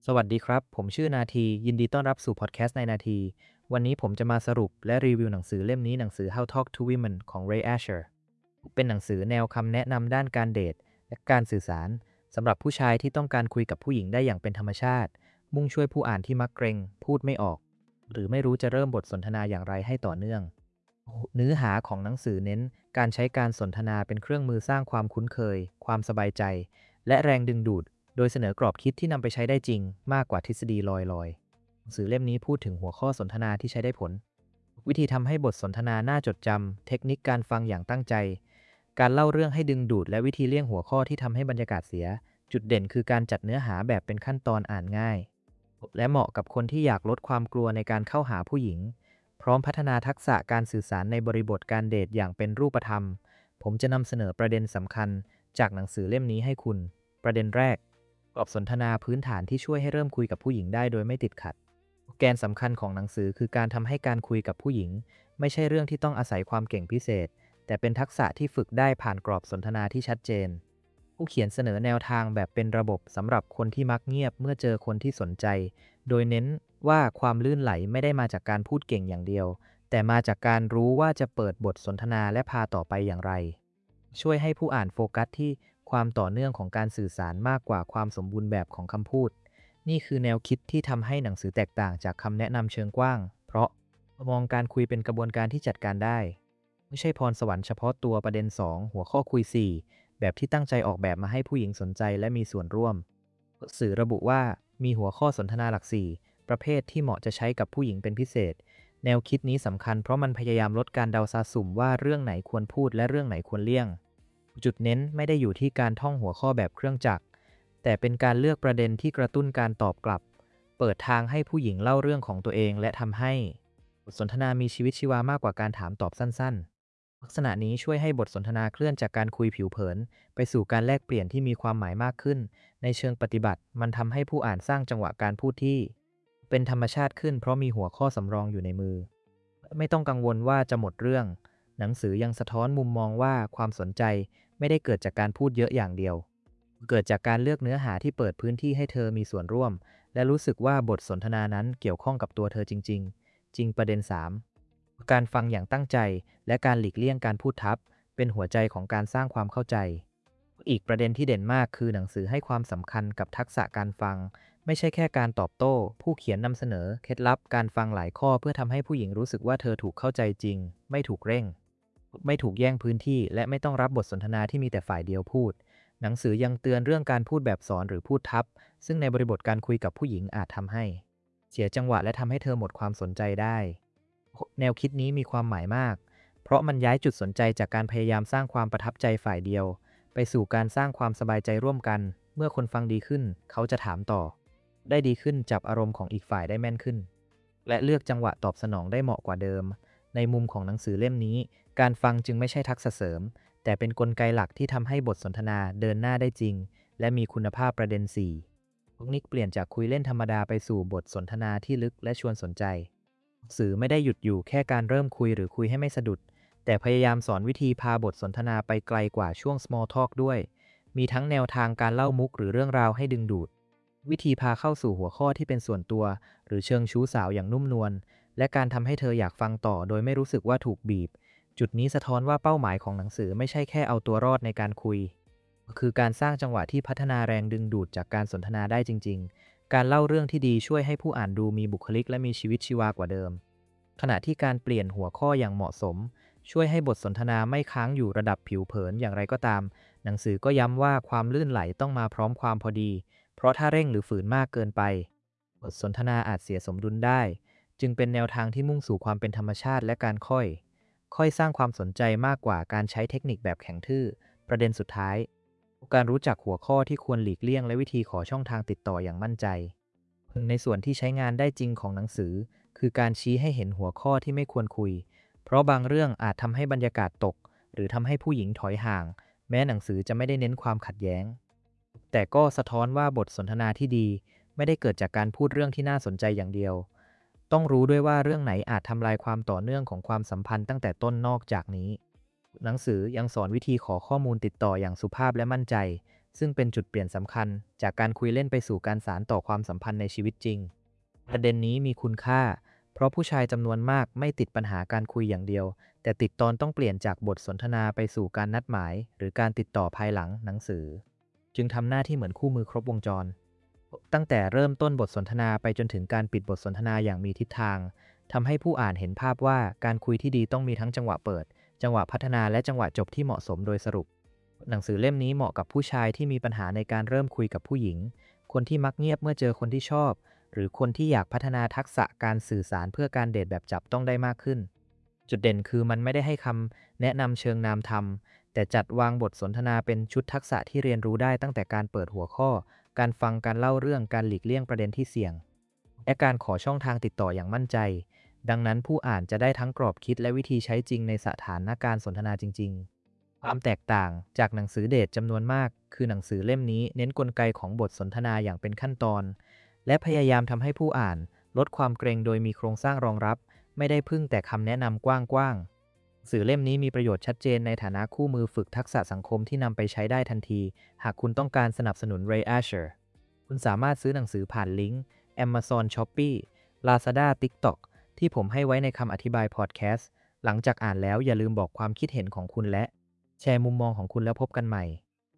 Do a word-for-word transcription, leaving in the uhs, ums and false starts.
สวัสดีครับ ผมชื่อนาทียินดีต้อนรับสู่พอดแคสต์ในนาทีวันนี้ผมจะมาสรุปและรีวิวหนังสือเล่มนี้หนังสือ How to Talk to Women ของ Ray Asher เป็นหนังสือแนวคำแนะนำด้านการเดทและการสื่อสารสำหรับผู้ชายที่ต้องการคุยกับผู้หญิงได้อย่างเป็นธรรมชาติมุ่งช่วยผู้อ่านที่มักเกรงพูดไม่ออกหรือไม่รู้จะเริ่มบทสนทนาอย่างไรให้ต่อเนื่องเนื้อหาของหนังสือเน้นการใช้การสนทนาเป็นเครื่องมือสร้างความคุ้นเคยความสบายใจและแรงดึงดูด โดยเสนอกรอบคิดที่นำไปใช้ได้จริงมากกว่าทฤษฎีลอยๆหนังสือเล่มนี้พูดถึงหัวข้อสนทนาที่ใช้ได้ผลวิธีทำให้บทสนทนาน่าจดจำเทคนิคการฟังอย่างตั้งใจการเล่าเรื่องให้ดึงดูดและวิธีเลี่ยงหัวข้อที่ทำให้บรรยากาศเสียจุดเด่นคือการจัดเนื้อหาแบบเป็นขั้นตอนอ่านง่ายและเหมาะกับคนที่อยากลดความกลัวในการเข้าหาผู้หญิงพร้อมพัฒนาทักษะการสื่อสารในบริบทการเดทอย่างเป็นรูปธรรมผมจะนำเสนอประเด็นสำคัญจากหนังสือเล่มนี้ให้คุณประเด็นแรก กรอบสนทนาพื้นฐานที่ช่วยให้เริ่มคุยกับผู้หญิงได้โดยไม่ติดขัดแกนสำคัญของหนังสือคือการทำให้การคุยกับผู้หญิงไม่ใช่เรื่องที่ต้องอาศัยความเก่งพิเศษแต่เป็นทักษะที่ฝึกได้ผ่านกรอบสนทนาที่ชัดเจนผู้เขียนเสนอแนวทางแบบเป็นระบบสำหรับคนที่มักเงียบเมื่อเจอคนที่สนใจโดยเน้นว่าความลื่นไหลไม่ได้มาจากการพูดเก่งอย่างเดียวแต่มาจากการรู้ว่าจะเปิดบทสนทนาและพาต่อไปอย่างไร ช่วยให้ผู้อ่านโฟกัสที่ความต่อเนื่องของการสื่อสารมากกว่าความสมบูรณ์แบบของคำพูด นี่คือแนวคิดที่ทำให้หนังสือแตกต่างจากคำแนะนำเชิงกว้าง เพราะมองการคุยเป็นกระบวนการที่จัดการได้ ไม่ใช่พรสวรรค์เฉพาะตัวประเด็นสองหัวข้อคุยสี่แบบที่ตั้งใจออกแบบมาให้ผู้หญิงสนใจและมีส่วนร่วมสื่อระบุว่ามีหัวข้อสนทนาหลักสี่ประเภทที่เหมาะจะใช้กับผู้หญิงเป็นพิเศษ แนวคิดนี้สำคัญเพราะมันพยายามลดการเดาซาสุ่มว่าเรื่องไหนควรพูดและเรื่องไหนควรเลี่ยง จุดเน้นไม่ได้อยู่ที่การท่องหัวข้อแบบเครื่องจักรแต่เป็นการเลือกประเด็นที่กระตุ้นการตอบกลับเปิดทางให้ผู้หญิงเล่าเรื่องของตัวเองและทำให้บทสนทนามีชีวิตชีวามากกว่าการถามตอบสั้นๆลักษณะนี้ช่วยให้บทสนทนาเคลื่อนจากการคุยผิวเผินไปสู่การแลกเปลี่ยนที่มีความหมายมากขึ้นในเชิงปฏิบัติมันทำให้ผู้อ่านสร้างจังหวะการพูดที่เป็นธรรมชาติขึ้นเพราะมีหัวข้อสำรองอยู่ในมือไม่ต้องกังวลว่าจะหมดเรื่องหนังสือยังสะท้อนมุมมองว่าความสนใจ ไม่ได้เกิดจากการพูดเยอะอย่างเดียว เกิดจากการเลือกเนื้อหาที่เปิดพื้นที่ให้เธอมีส่วนร่วม และรู้สึกว่าบทสนทนานั้นเกี่ยวข้องกับตัวเธอจริงๆ จริงประเด็นสามการฟังอย่างตั้งใจและการหลีกเลี่ยงการพูดทับเป็นหัวใจของการสร้างความเข้าใจ อีกประเด็นที่เด่นมากคือหนังสือให้ความสำคัญกับทักษะการฟัง ไม่ใช่แค่การตอบโต้ ผู้เขียนนำเสนอเคล็ดลับการฟังหลายข้อเพื่อทำให้ผู้หญิงรู้สึกว่าเธอถูกเข้าใจจริง ไม่ถูกเร่ง ไม่ถูกแย่งพื้นที่และไม่ต้องรับบทสนทนาที่มีแต่ฝ่ายเดียวพูด หนังสือยังเตือนเรื่องการพูดแบบสอนหรือพูดทับ ซึ่งในบริบทการคุยกับผู้หญิงอาจทำให้เสียจังหวะและทำให้เธอหมดความสนใจได้ แนวคิดนี้มีความหมายมาก เพราะมันย้ายจุดสนใจจากการพยายามสร้างความประทับใจฝ่ายเดียว ไปสู่การสร้างความสบายใจร่วมกัน เมื่อคนฟังดีขึ้น เขาจะถามต่อ ได้ดีขึ้นจับอารมณ์ของอีกฝ่ายได้แม่นขึ้น และเลือกจังหวะตอบสนองได้เหมาะกว่าเดิม ในมุมของหนังสือเล่มนี้ การฟังจึงไม่ใช่ทักษะเสริม แต่เป็นกลไกหลักที่ทำให้บทสนทนาเดินหน้าได้จริง และมีคุณภาพประเด็นสี่เทคนิคเปลี่ยนจากคุยเล่นธรรมดาไปสู่บทสนทนาที่ลึกและชวนสนใจ สื่อไม่ได้หยุดอยู่แค่การเริ่มคุยหรือคุยให้ไม่สะดุด แต่พยายามสอนวิธีพาบทสนทนาไปไกลกว่าช่วง small talk ด้วย มีทั้งแนวทางการเล่ามุกหรือเรื่องราวให้ดึงดูด วิธีพาเข้าสู่หัวข้อที่เป็นส่วนตัว หรือเชิงชู้สาวอย่างนุ่มนวล และการทำให้เธออยากฟังต่อโดยไม่รู้สึกว่าถูกบีบ จุดนี้สะท้อนว่าเป้าหมายของหนังสือไม่ใช่แค่เอาตัวรอดในการคุย คือการสร้างจังหวะที่พัฒนาแรงดึงดูดจากการสนทนาได้จริงๆ การเล่าเรื่องที่ดีช่วยให้ผู้อ่านดูมีบุคลิกและมีชีวิตชีวากว่าเดิม ขณะที่การเปลี่ยนหัวข้ออย่างเหมาะสมช่วยให้บทสนทนาไม่ค้างอยู่ระดับผิวเผินอย่างไรก็ตามหนังสือก็ย้ำว่าความลื่นไหลต้องมาพร้อมความพอดีเพราะถ้าเร่งหรือฝืนมากเกินไปบทสนทนาอาจเสียสมดุลได้จึงเป็นแนวทางที่มุ่งสู่ความเป็นธรรมชาติและการค่อยค่อยสร้างความสนใจมากกว่าการใช้เทคนิคแบบแข็งทื่อประเด็นสุดท้ายการรู้จักหัวข้อที่ควรหลีกเลี่ยงและวิธีขอช่องทางติดต่ออย่างมั่นใจหนึ่งในส่วนที่ใช้งานได้จริงของหนังสือคือการชี้ให้เห็นหัวข้อที่ไม่ควรคุยเพราะบางเรื่องอาจทำให้บรรยากาศตกหรือทำให้ผู้หญิงถอยห่างแม้หนังสือจะไม่ได้เน้นความขัดแย้งแต่ก็สะท้อนว่าบทสนทนาที่ดีไม่ได้เกิดจากการพูดเรื่องที่น่าสนใจอย่างเดียวต้องรู้ด้วยว่าเรื่องไหนอาจทำลายความต่อเนื่องของความสัมพันธ์ตั้งแต่ต้นนอกจากนี้หนังสือยังสอนวิธีขอข้อมูลติดต่ออย่างสุภาพและมั่นใจซึ่งเป็นจุดเปลี่ยนสำคัญจากการคุยเล่นไปสู่การสานต่อความสัมพันธ์ในชีวิตจริงประเด็นนี้มีคุณค่าเพราะผู้ชายจำนวนมากไม่ติดปัญหาการคุยอย่างเดียวแต่ติดตอนต้องเปลี่ยนจากบทสนทนาไปสู่การนัดหมายหรือการติดต่อภายหลังหนังสือจึงทำหน้าที่เหมือนคู่มือครบวงจรตั้งแต่เริ่มต้นบทสนทนาไปจนถึงการปิดบทสนทนาอย่างมีทิศทางทำให้ผู้อ่านเห็นภาพว่าการคุยที่ดีต้องมีทั้งจังหวะเปิดจังหวะพัฒนาและจังหวะจบที่เหมาะสมโดยสรุปหนังสือเล่มนี้เหมาะกับผู้ชายที่มีปัญหาในการเริ่มคุยกับผู้หญิงคนที่มักเงียบเมื่อเจอคนที่ชอบหรือคนที่อยากพัฒนาทักษะการสื่อสารเพื่อการเดทแบบจับต้องได้มากขึ้นจุดเด่นคือมันไม่ได้ให้คำแนะนำเชิงนามธรรมแต่จัดวางบทสนทนาเป็นชุดทักษะที่เรียนรู้ได้ตั้งแต่การเปิดหัวข้อการฟังการเล่าเรื่องการหลีกเลี่ยงประเด็นที่เสี่ยงและการขอช่องทางติดต่ออย่างมั่นใจดังนั้นผู้อ่านจะได้ทั้งกรอบคิดและวิธีใช้จริงในสถานการณ์สนทนาจริงๆความแตกต่างจากหนังสือเดทจำนวนมากคือหนังสือเล่มนี้เน้นกลไกของบทสนทนาอย่างเป็นขั้นตอนและพยายามทำให้ผู้อ่านลดความเกรงโดยมีโครงสร้างรองรับไม่ได้พึ่งแต่คำแนะนำกว้างๆหนังสือเล่มนี้มีประโยชน์ชัดเจนในฐานะคู่มือฝึกทักษะสังคมที่นำไปใช้ได้ทันทีหากคุณต้องการสนับสนุน Ray Asher คุณสามารถซื้อหนังสือผ่านลิงก์ Amazon Shopee Lazada TikTok ที่ผมให้ไว้ในคำอธิบายพอดแคสต์หลังจากอ่านแล้วอย่าลืมบอกความคิดเห็นของคุณและแชร์มุมมองของคุณแล้วพบกันใหม่